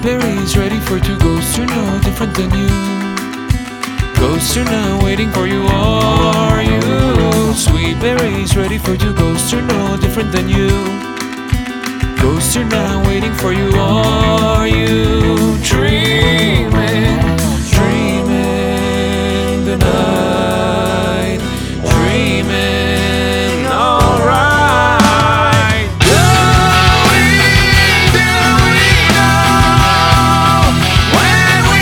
berries ready for two ghosts are no different than you. Ghosts are now waiting for you, are you? Sweet berries ready for two ghosts are no different than you. Ghosts are now waiting for you, are you? Dreaming, dreaming the night, dreaming alright. Do we know when we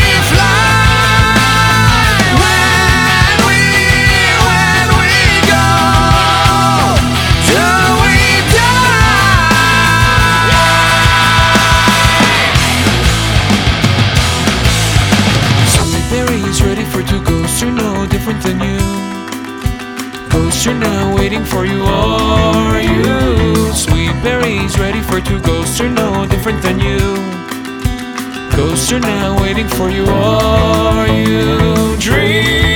fly, when we go? Do we die? Sweet berries ready for two ghosts are no different than you. Ghosts are now waiting for you, are you? Sweet berries ready for two ghosts are no different than you. Ghosts are now waiting for you, are you? Dream